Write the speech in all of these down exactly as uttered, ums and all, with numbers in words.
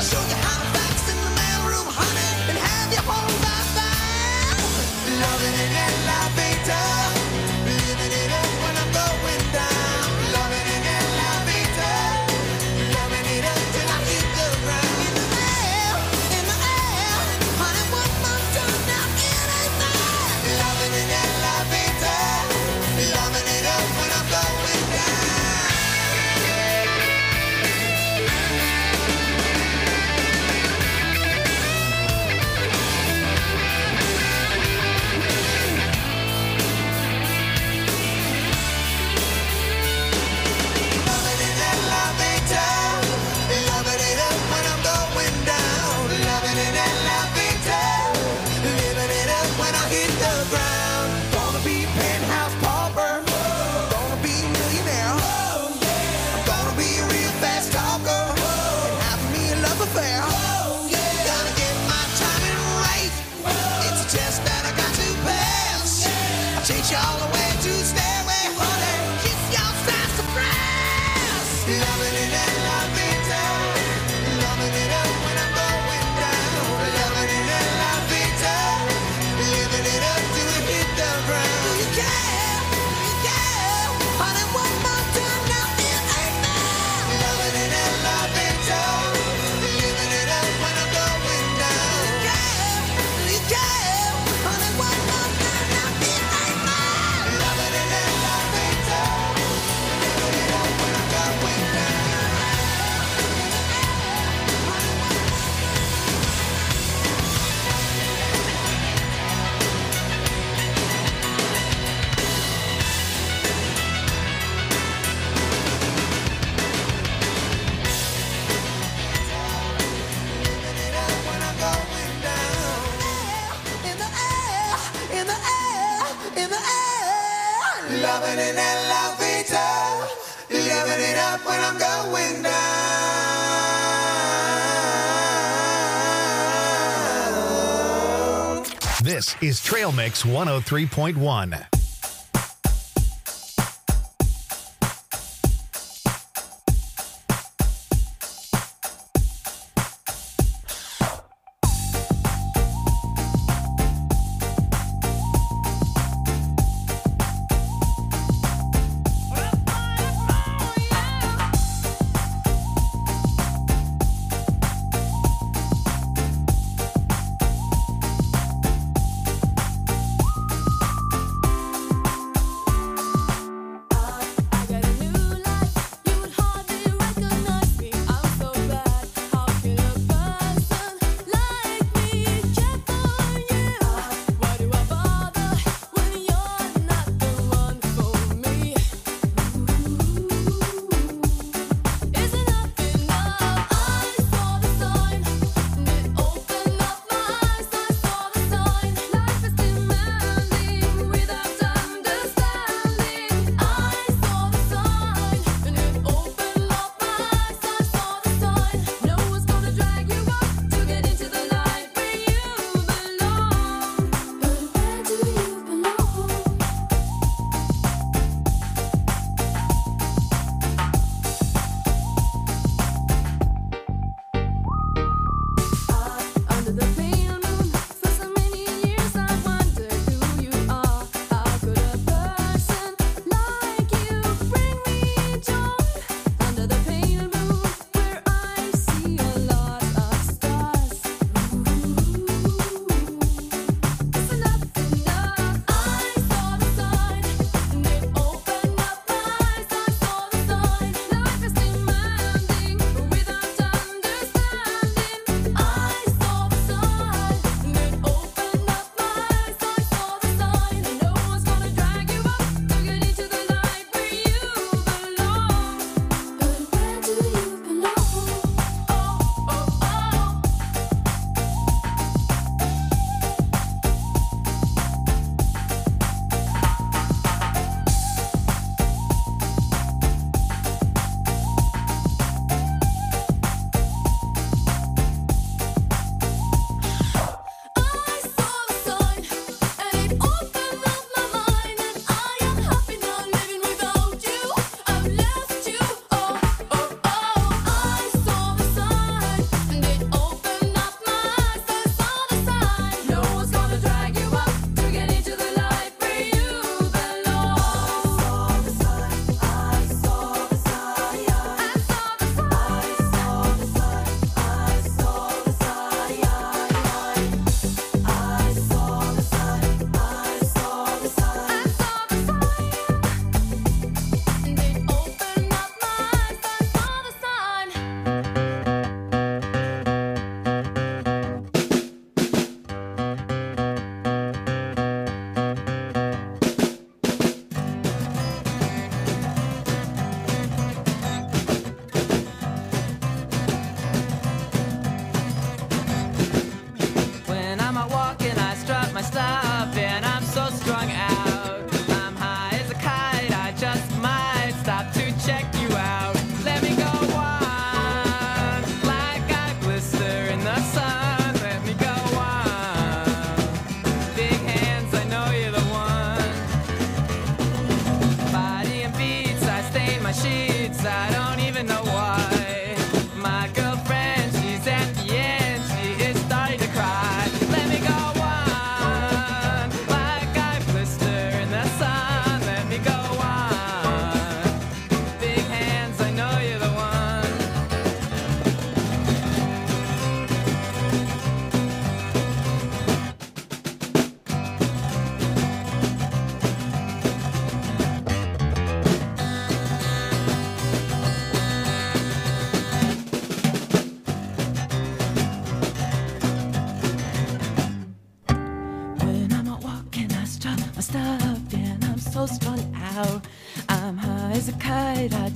Show you how to fax in the mailroom, honey, and have your home by five. Loving in an elevator, living it up when I'm going down. Loving in an elevator, loving it up till I hit the ground. In the air, in the air, honey, one more time now, it ain't fair. Loving in an elevator, loving it up when I'm going down. Loving in an elevator, loving it up when I'm going down. Loving in an elevator, living it up when I hit the ground. Gonna be penthouse pauper, gonna be millionaire. I'm gonna be a real fast talker and have me a love affair. Gotta get my timing right. It's a test that I got to pass. I'll chase y'all away to stairway, honey. Kiss y'all fast surprise. Loving in an elevator, loving it up when I'm going down. Loving in an elevator, living it up till we hit the ground. Do you care? Do you care? Honey, one more time now, it ain't fair. Loving in an elevator, living it up when I'm going down. Do you care? Do you care? Honey, one more time now, it ain't fair. Loving in an elevator, living it up when I'm going down. Living it up when I'm going down. In the air, in the air, in the air. Loving in an elevator, living it up when I'm going down. This is Trail Mix one oh three point one.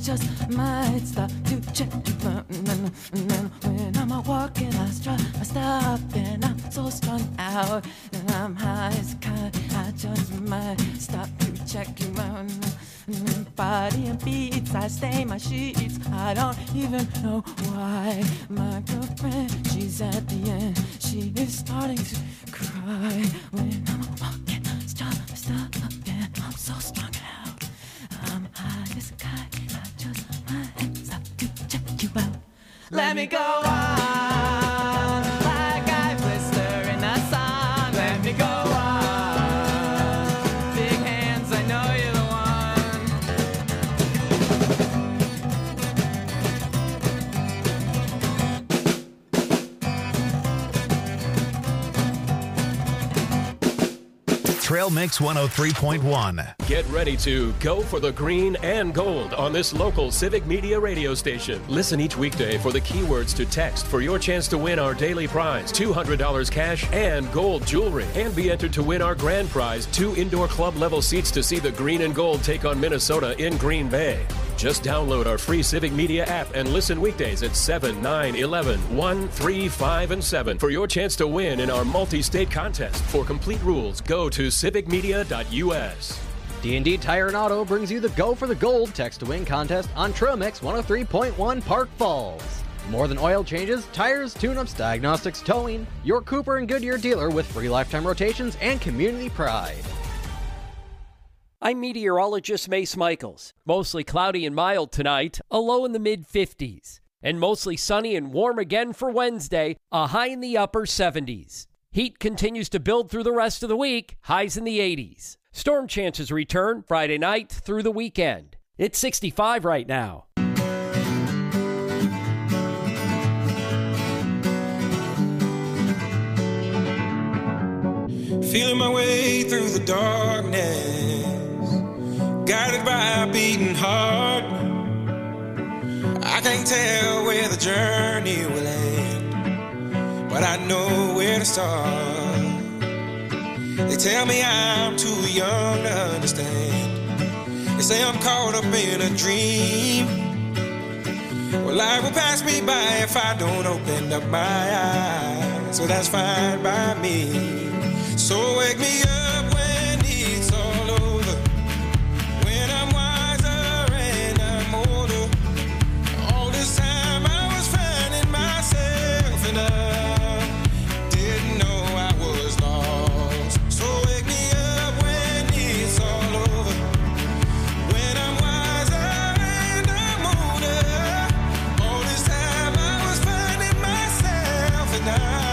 just might stop to check you out. And then, and then when I'm out walking, I stop, I stop, and I'm so strung out, and I'm high as a kite. I just might stop to check you out. And then body and beats, I stain my sheets. I don't even know why. My girlfriend, she's at the end. She is starting to cry when I'm walking. Stop, stop, and I'm so strung out. I'm high as a kite. I just might stop to check you out. Let me go on like I blister in the sun. Let me go on. Big hands, I know you're the Trail Mix one oh three point one. Get ready to go for the green and gold on this local Civic Media radio station. Listen each weekday for the keywords to text for your chance to win our daily prize, two hundred dollars cash and gold jewelry. And be entered to win our grand prize, two indoor club level seats to see the green and gold take on Minnesota in Green Bay. Just download our free Civic Media app and listen weekdays at seven, nine, eleven, one, three, five, and seven for your chance to win in our multi-state contest. For complete rules, go to civic media dot u s. D and D Tire and Auto brings you the Go for the Gold Text to Win contest on Trail Mix one oh three point one Park Falls. More than oil changes, tires, tune-ups, diagnostics, towing, your Cooper and Goodyear dealer with free lifetime rotations and community pride. I'm meteorologist Mace Michaels. Mostly cloudy and mild tonight, a low in the mid fifties. And mostly sunny and warm again for Wednesday, a high in the upper seventies. Heat continues to build through the rest of the week, highs in the eighties. Storm chances return Friday night through the weekend. It's sixty-five right now. Feeling my way through the darkness, guided by a beating heart. I can't tell where the journey will end, but I know where to start. They tell me I'm too young to understand. They say I'm caught up in a dream. Well, life will pass me by if I don't open up my eyes, so that's fine by me. So wake me up when it's all over, when I'm wiser and I'm older. All this time I was finding myself and I didn't know I was lost. So wake me up when it's all over, when I'm wiser and I'm older. All this time I was finding myself and I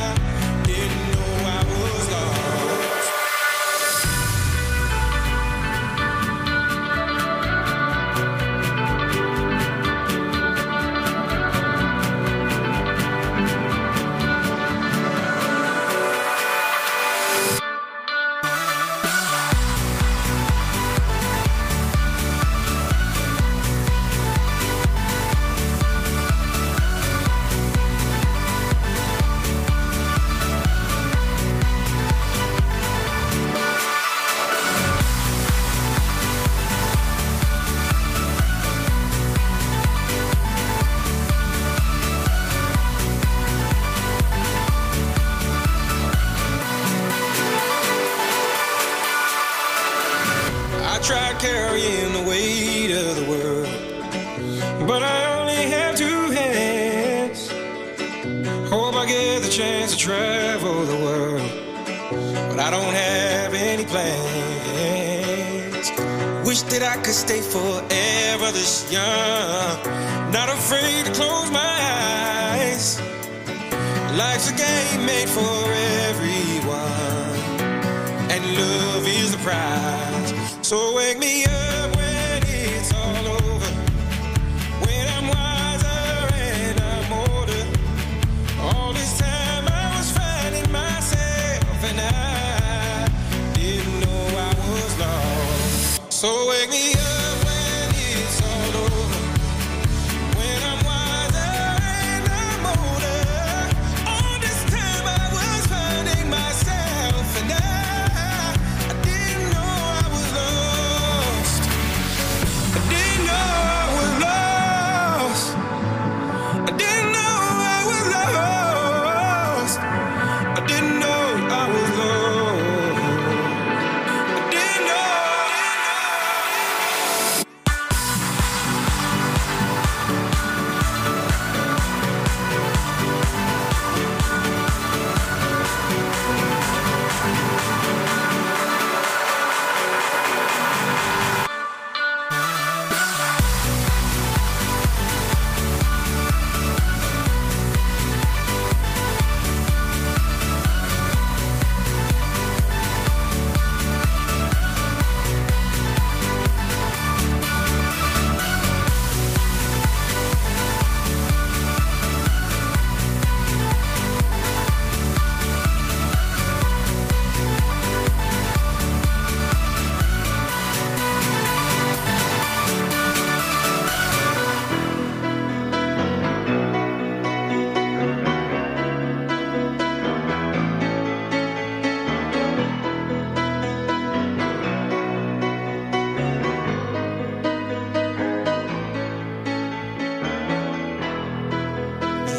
carrying the weight of the world, but I only have two hands. Hope I get the chance to travel the world, but I don't have any plans. Wish that I could stay forever this young, not afraid to close my eyes. Life's a game made for everyone, and love is the prize. So wake me up when it's all over, when I'm wiser and I'm older. All this time I was finding myself and I didn't know I was lost. So wake me up when it's all over, when I'm wiser and I'm older. All this time I was finding myself and I, I didn't know I was lost.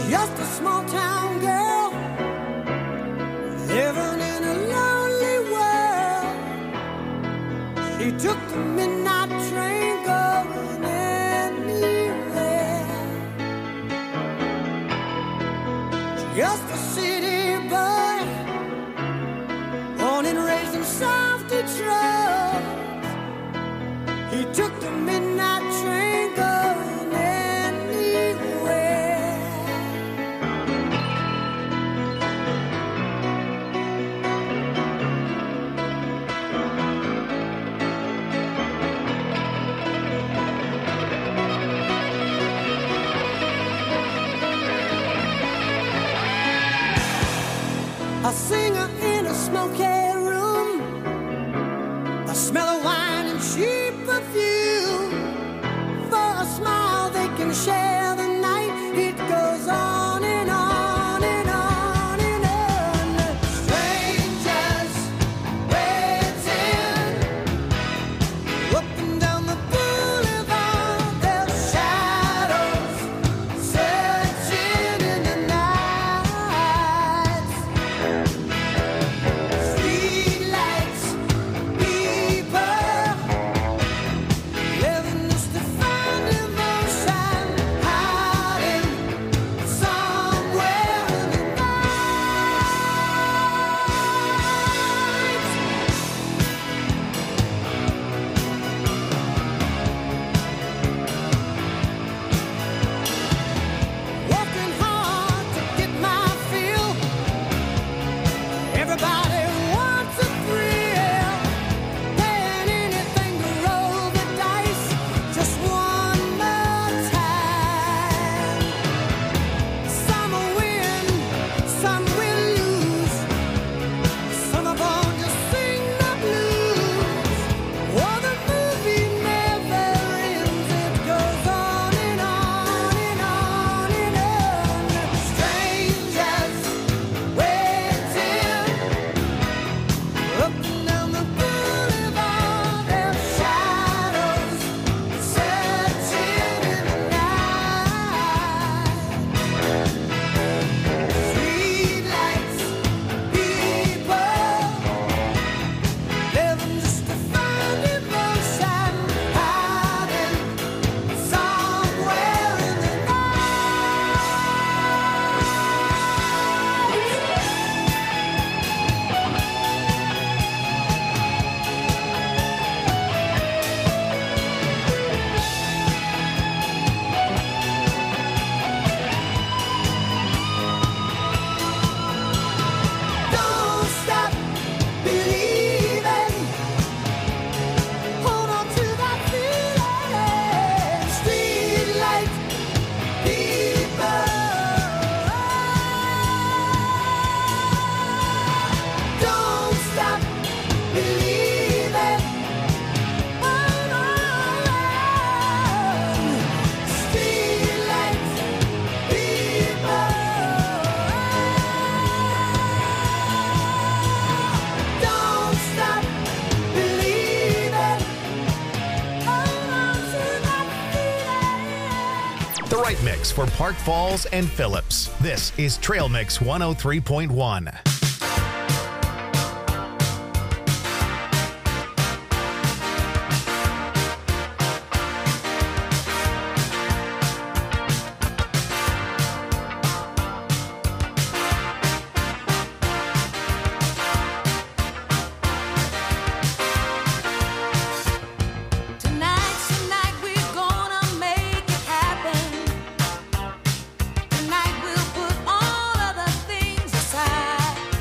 just a small town girl living in a lonely world. She took the midnight train going anywhere. Just a city boy, born and raised in South Detroit. He took the midnight train going anywhere. A singer in a smoky room, a smell of wine and cheap perfume. For a smile they can share the night. It goes on and on and on and on. Strangers waiting up and down the boulevard. Their shadows searching in the night. Streetlights, people living just to find emotion, hiding somewhere in the night. Working hard to get my fill. Everybody wants a thrill, paying anything to roll the dice just one more time. Some will win, some will lose. Some are born to sing the blues. Oh, the movie never ends. It goes on and on and on and on. Strangers waiting up and down the boulevard. Their shadows searching in the night. Streetlights, people living just to find emotion, hiding somewhere in the Don't stop believing. Hold on to that feeling. Streetlight people. Don't stop believing. Hold on. Streetlight people. Don't stop believing. Hold on to that feeling. The right mix for Park Falls and Phillips. This is Trail Mix one oh three point one. Tonight's the night we're gonna make it happen. Tonight we'll put all other things aside.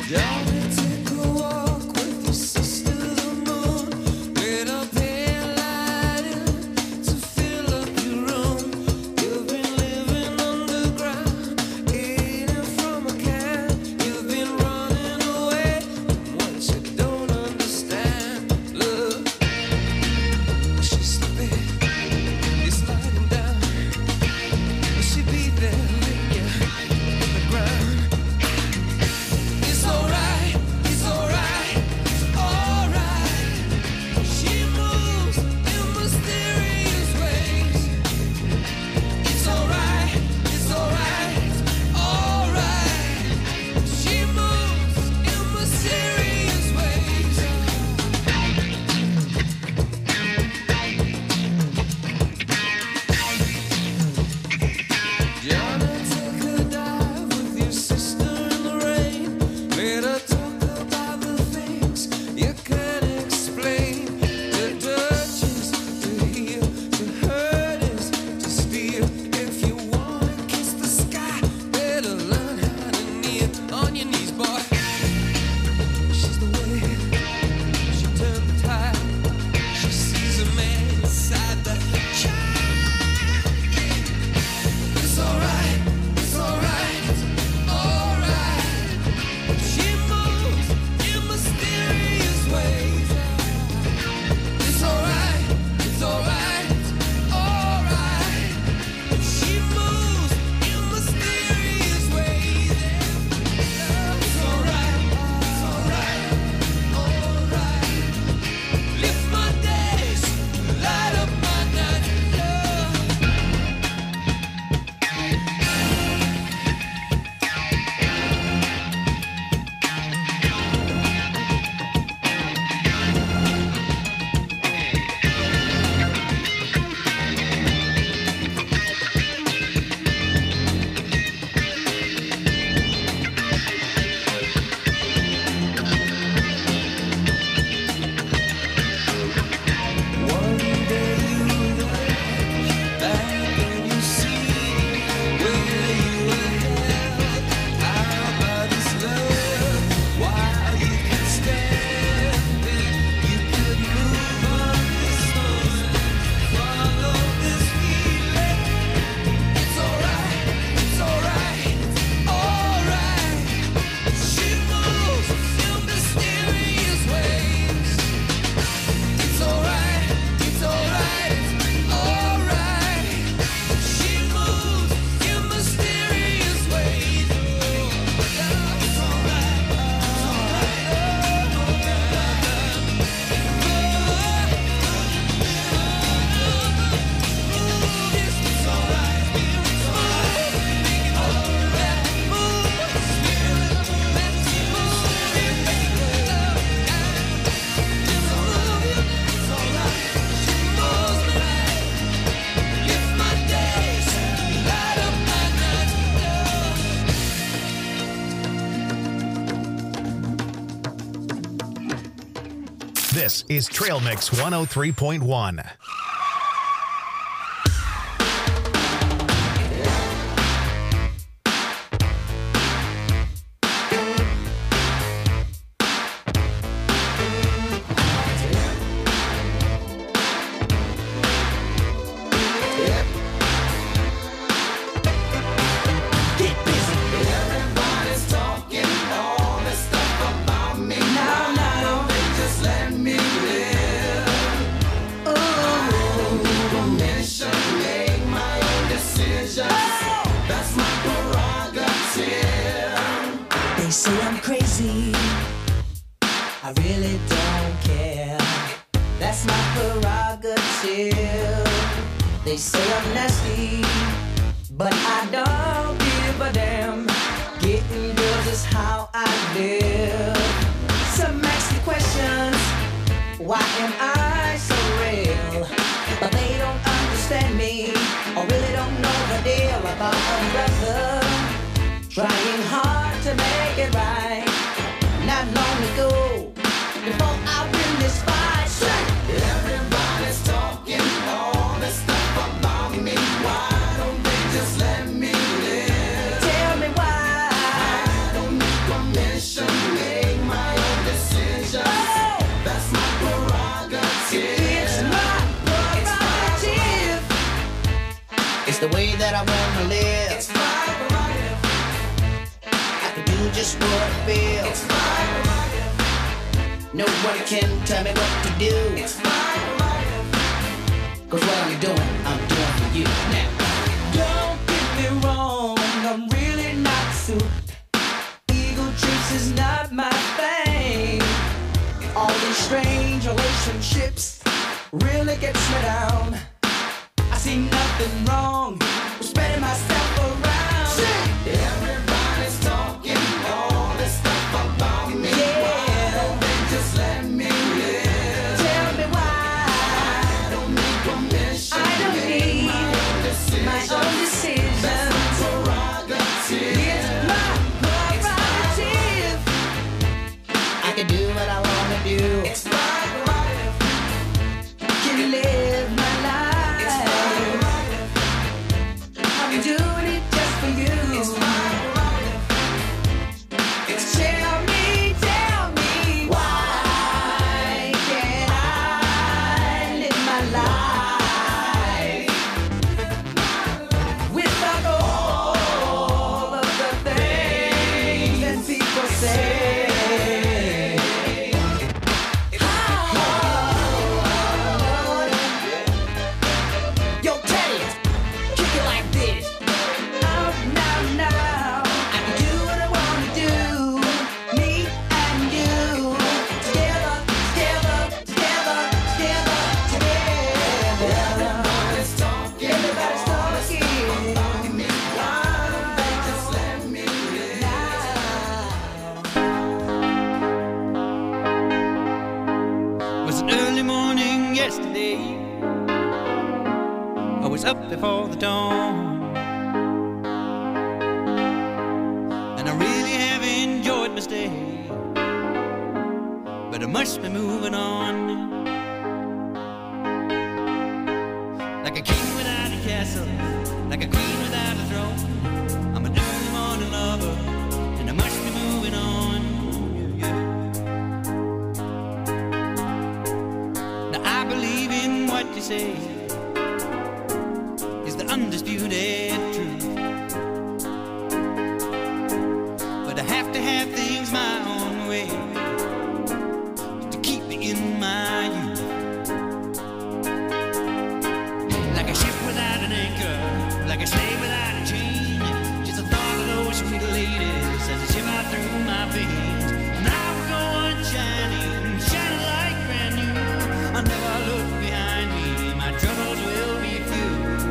This is Trail Mix one oh three point one. They say I'm crazy, I really don't care. That's my prerogative. They say I'm nasty, but I don't give a damn. Getting girls is how I live. Some ask me questions, why am I so real? But they don't understand me, or really don't know the deal about a brother trying hard to make it right. Not long ago, before I win this fight, say, everybody's talking all this stuff about me. Why don't they just let me live? Tell me why. I don't need permission. what I feel. It's my life. Nobody can tell me what to do. It's my life. Cause what I'm doing, I'm doing for you. Now, don't get me wrong, I'm really not suited. Ego trips is not my thing. All these strange relationships really gets me down. I see nothing wrong with spreading myself around. Everybody's talking all this stuff about me. Yeah. Why don't they just let me live? Tell me why. I don't need permission. I don't need my own decision. My own decision. That's my prerogative. It's my prerogative. I can do what I want to do. It's my life. Can live my life. It's my life. I'm doing it just for you. It's my life. It's tell me, tell me why can't I live my life without all of the things that people say? Yo, Teddy, kick it like this. Now, now, now, I can do what I want to do. Me and you, together, together, together, together, together. Everybody's talking, everybody's talking about me. Why don't they just let me live now? Was an early morning yesterday. I was up before the dawn, and I really have enjoyed my stay, but I must be moving on. Like a king without a castle, like a queen without a throne, I'm an early morning lover, and I must be moving on. Yeah, yeah. Now I believe in what you say is the undisputed truth, but I have to have things my own way to keep me in my youth. Like a ship without an anchor, like a slave without a chain, just the thought of those sweet ladies as they shiver through my veins. Now we're going shining, shining like brand new. I'll never look behind me, my troubles will be few.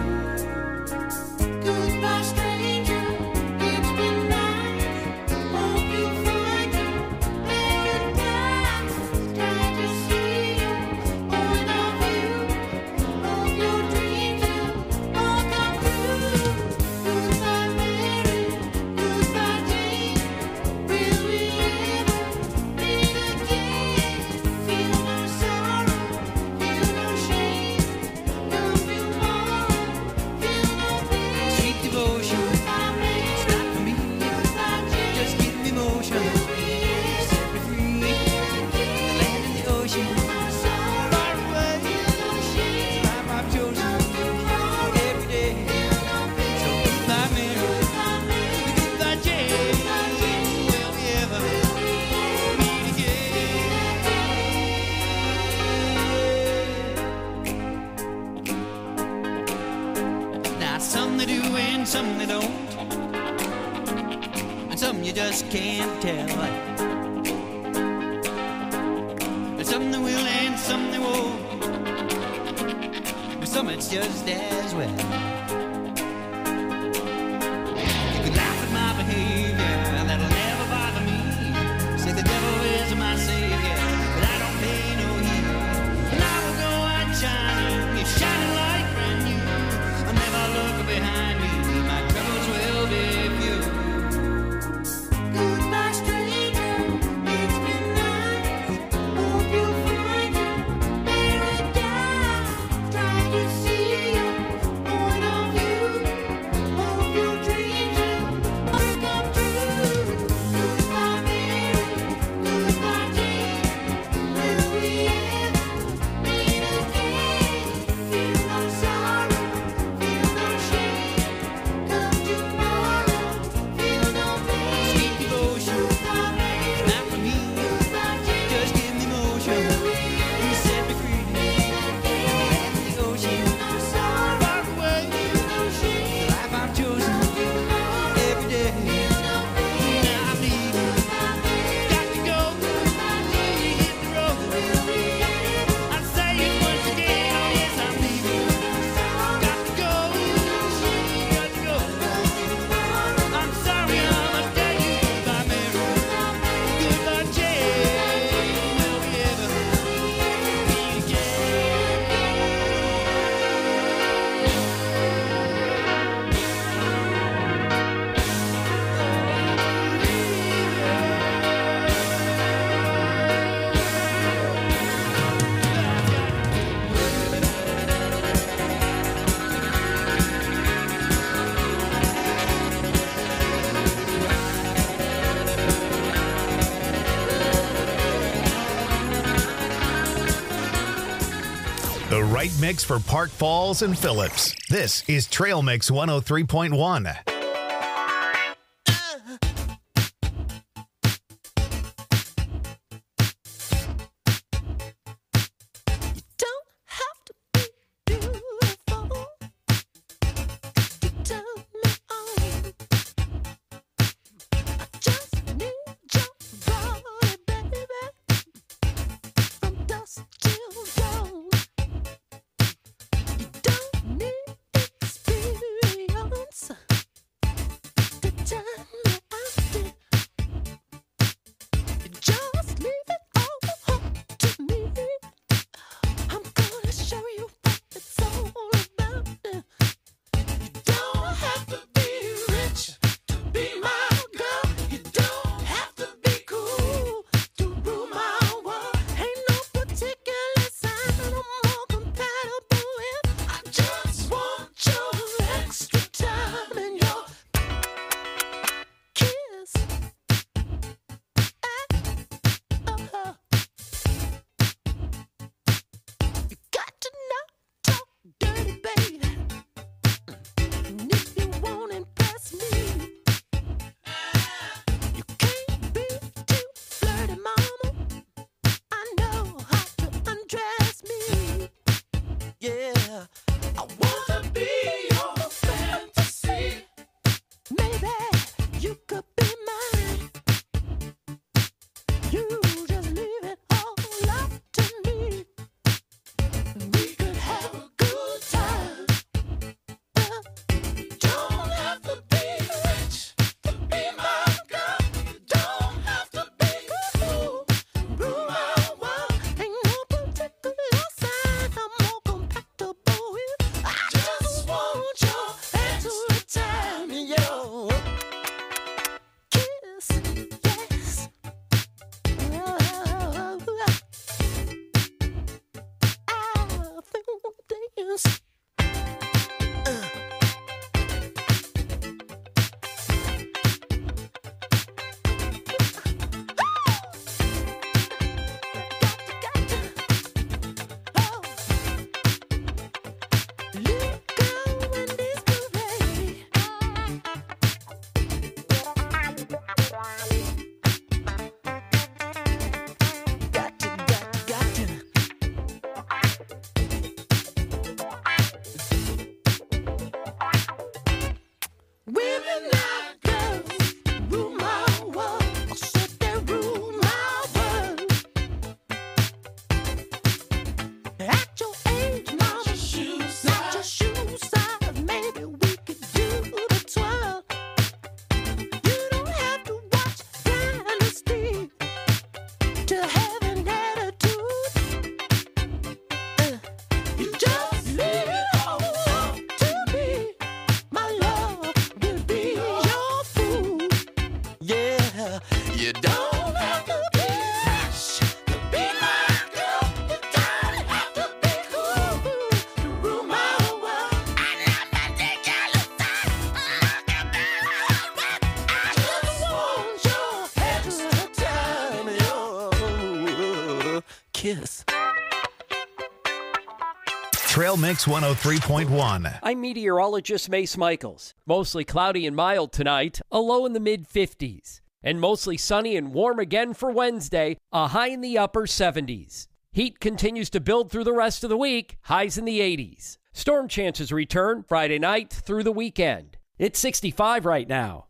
Goodbye, stranger. It's been nice. Hope you find your paradise. Try to see your point of view. Hope your dreams will all come true. Goodbye, Mary. Goodbye, Jane. Will we ever meet again? Feel no sorrow, feel no shame. No tomorrow, feel no pain. Sweet devotion, it's not for me. Just give me motion, set me free. The land and the ocean, far away. Time I've chosen every day. So goodbye, Mary. Goodbye, Jane. Will we ever meet again? Now some they do and some they don't, and some you just can't tell. And some they will and some they won't, but some it's just as well. You can laugh at my behavior, that'll never bother me. Say the devil is my savior, but I don't pay no heed. Now we'll go out shining, it's shining like brand new. I'll never look behind me, my troubles will be few. Goodbye, stranger. It's been nice. Hope you find your paradise. Try to see your point of right mix for Park Falls and Phillips. This is Trail Mix one oh three point one. Trail Mix one oh three point one. I'm meteorologist Mace Michaels. Mostly cloudy and mild tonight, a low in the mid fifties. And mostly sunny and warm again for Wednesday, a high in the upper seventies. Heat continues to build through the rest of the week, highs in the eighties. Storm chances return Friday night through the weekend. It's sixty-five right now.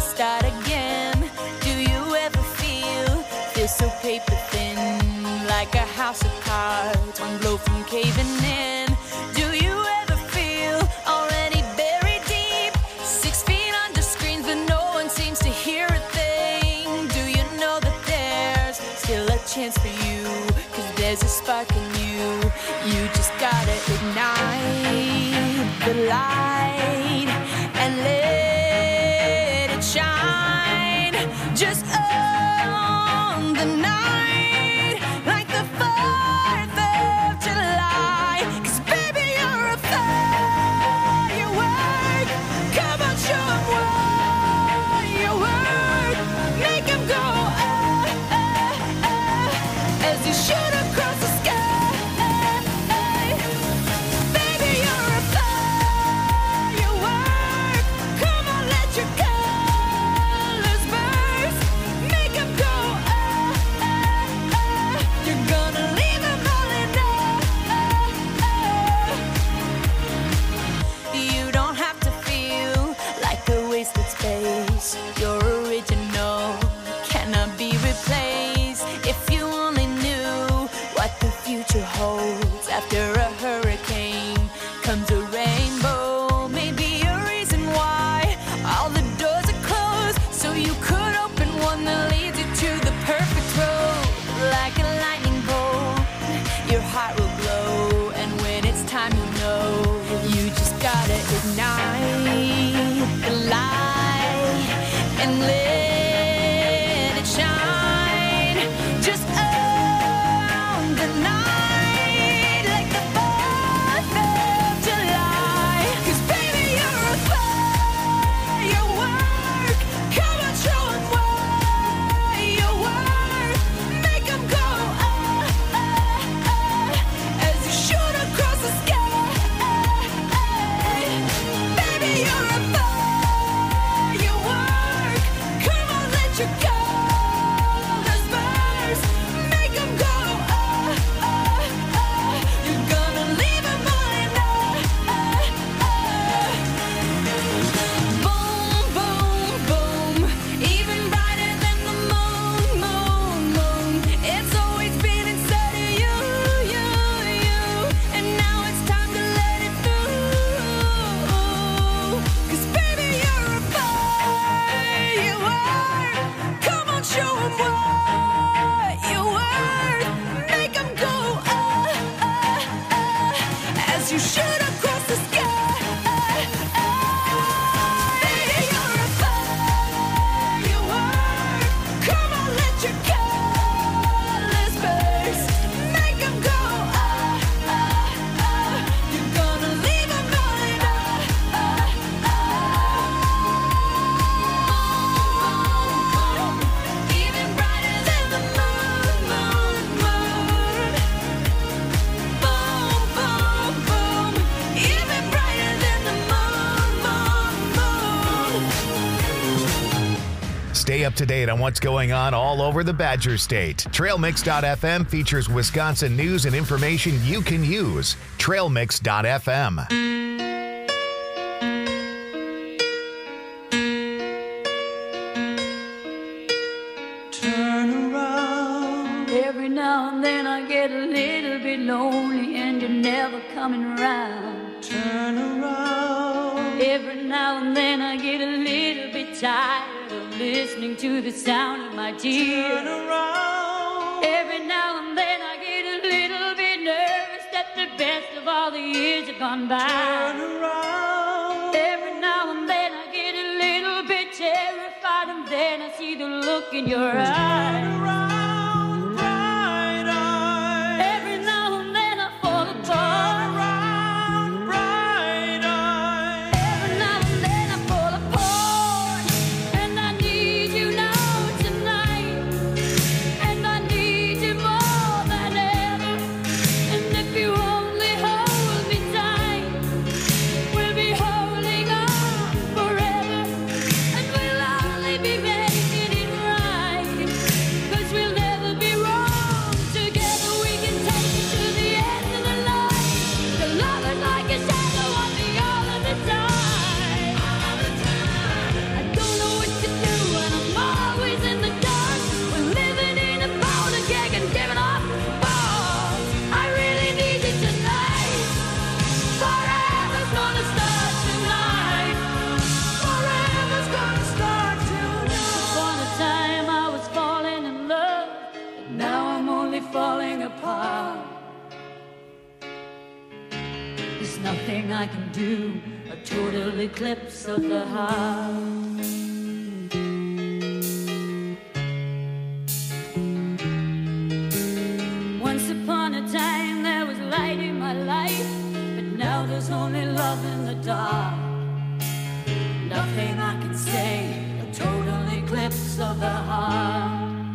start again. Do you ever feel, feel so paper thin, like a house of cards, one blow from caving in? Do you ever feel already buried deep, six feet under screens, but no one seems to hear a thing? Do you know that there's still a chance for you, cause there's a spark in you? You just gotta ignite the light and let it shine just on the night, like the fourth of July. Cause baby, you're a firework. Come on, show 'em what you work. Make 'em go ah, ah, ah, as you shoot across the sky. Baby, you're a firework. Come on, let your colors burst. Make 'em go ah, ah, ah. You're gonna leave 'em all in ah. You don't have to feel like a wasted space. You're original, cannot be replaced. If you only knew what the future holds, after a hurricane comes a rainbow. Maybe a reason why all the doors are closed, so you could open one that leads you to the perfect road. Like a lightning bolt, your heart will glow, and when it's time, you know you just gotta ignite the light and let it shine just on the night, like the fourth of July. Cause baby, you're a firework. Come on, show 'em what you work. Make 'em go ah, ah, ah, as you shoot across the sky. Baby, you're a firework. Come on, let your colors burst. Make 'em go ah, ah, ah. You're gonna leave 'em all in ah, ah, ah. Boom, boom, boom, even brighter than the moon, moon, moon. It's always been inside of you, you, you, and now it's time to let it through. Cause baby, you're a firework. Come on, show 'em what you worth. Make 'em go ah, ah, ah, as you shoot across the sky. Baby, you're a firework. Come on, let your colors burst. Make 'em go ah, ah, ah. You're gonna leave 'em all in ah, ah, ah. Even brighter than the moon, moon, moon. Boom, boom, boom, even brighter than the moon, moon, moon. Stay up to date on what's going on all over the Badger State. Trail Mix dot f m features Wisconsin news and information you can use. Trail Mix dot f m. Turn around. Every now and then I get a little bit lonely and you're never coming around. Turn around. Every now and then I get a little bit tired of listening to the sound of my tears. Turn around. Every now and then I get a little bit nervous that the best of all the years have gone by. Turn around. Every now and then I get a little bit terrified, and then I see the look in your eyes. Turn around, bright eyes. Every now and then I fall Turn apart. around, bright eyes. Every now and then I fall apart, and I need you now tonight, and I need you more than ever. And if you only hold me tight, we'll be holding on forever, and we'll only be making it right, 'cause we'll nothing I can do. A total eclipse of the heart. Once upon a time there was light in my life, but now there's only love in the dark. Nothing I can say, a total eclipse of the heart.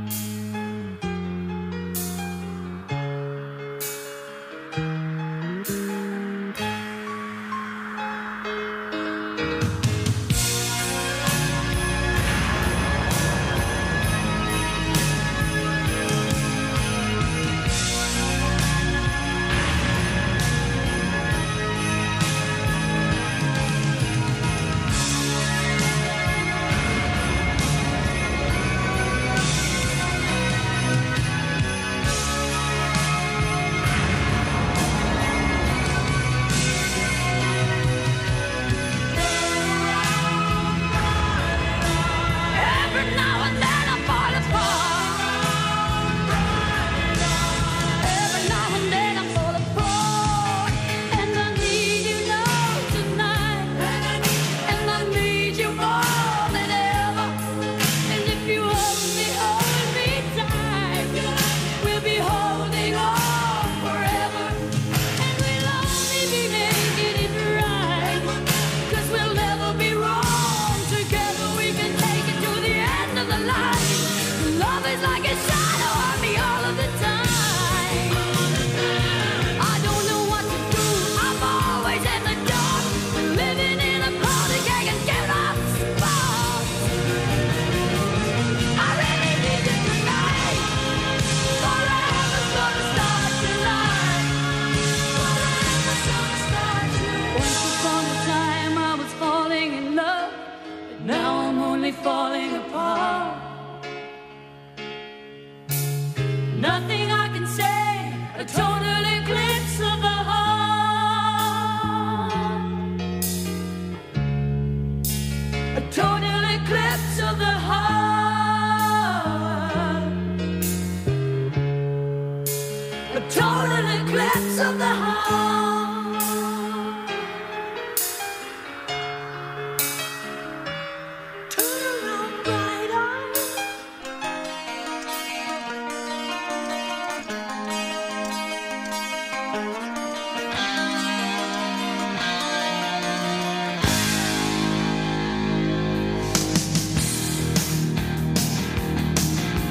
Falling apart. Nothing I can say, a total eclipse of the heart. A total eclipse of the heart. A total eclipse of the heart.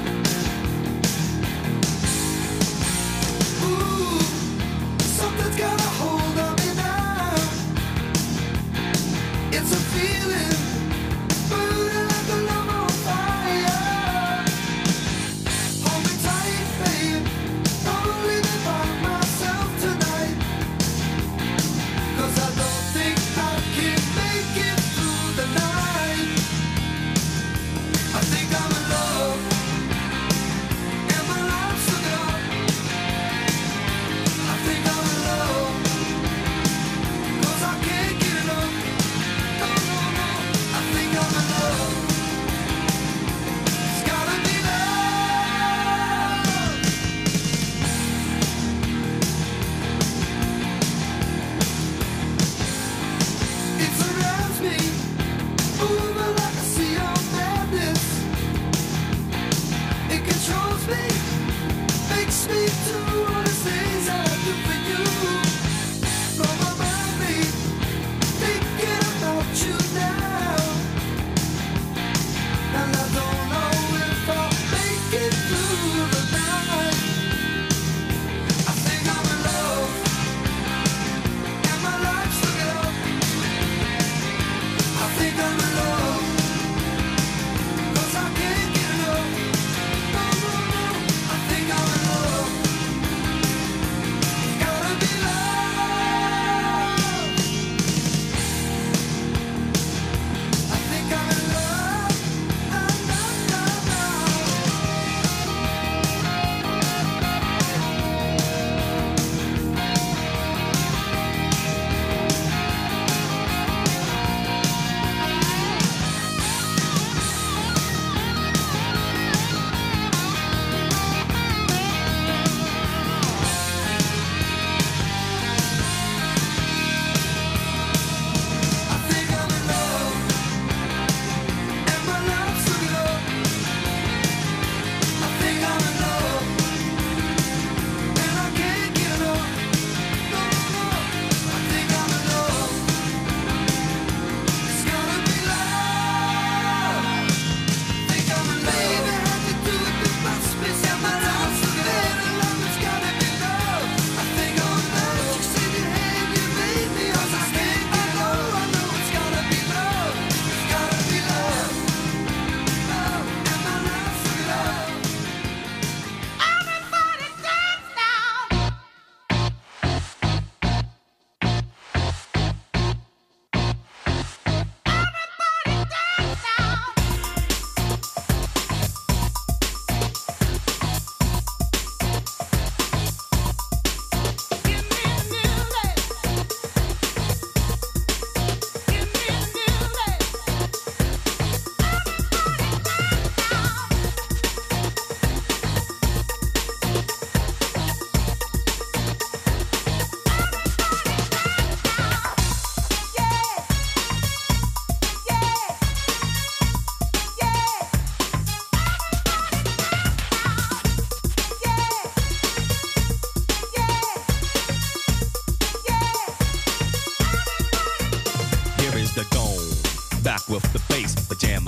Something's got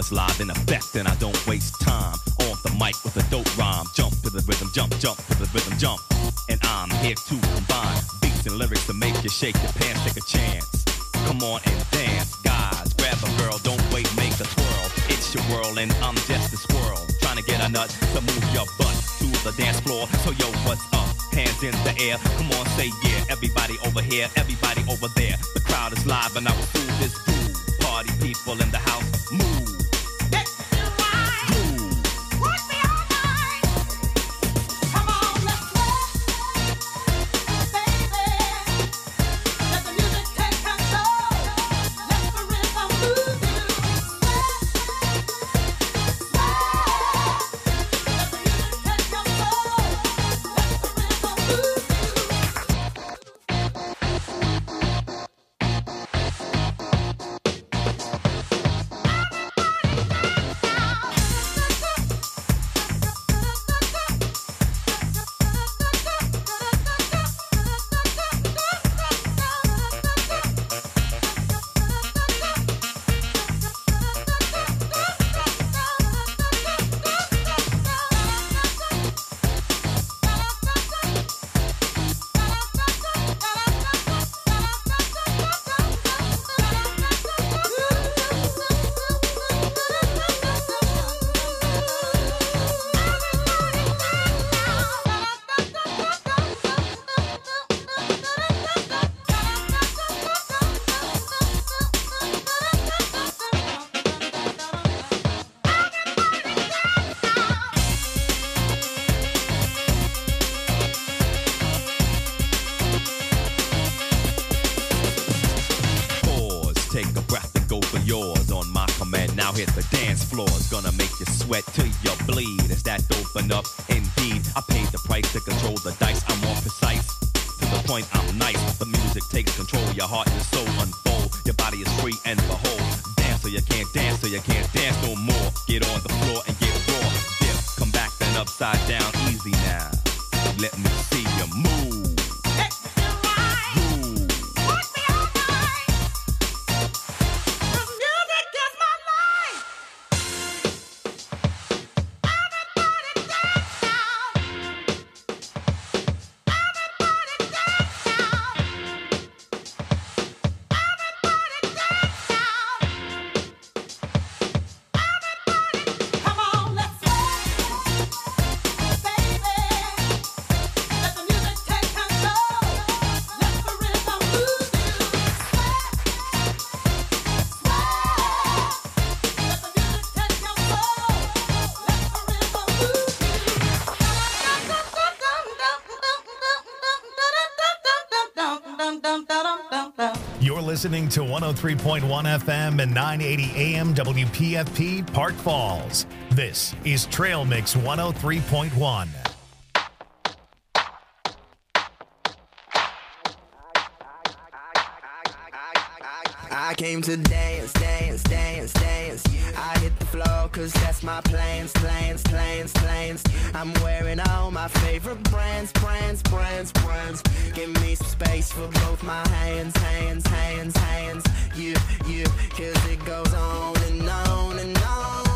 is live in effect, and I don't waste time. On the mic with a dope rhyme. Jump to the rhythm, jump, jump to the rhythm, jump. And I'm here to combine beats and lyrics to make you shake your pants, take a chance. Come on and dance, guys. Grab a girl, don't wait, make a twirl. It's your world and I'm just a squirrel. Trying to get a nut to move your butt to the dance floor. So yo, what's up? Hands in the air. Come on, say yeah. Everybody over here, everybody over there. The crowd is live and I will fool this fool. Party people in the house, move. Hit the dance floor, it's gonna make you sweat till you bleed. Is that open up? Indeed, I paid the price to control the dice. I'm more precise, to the point I'm nice. The music takes control, your heart and soul unfold. Your body is free and behold. Dance so you can't dance, so you can't dance no more. Get on the floor and get raw. Dip, come back then upside down, easy now. Let me see you move. Listening to one oh three point one F M and nine eighty A M W P F P Park Falls. This is Trail Mix one oh three point one. I came to dance, dance, dance, dance. I hit the floor cause that's my plans, plans, plans, plans. I'm wearing all my favorite brands, brands, brands, brands. Give me some space for both my hands, hands, hands, hands. You, you, cause it goes on and on and on.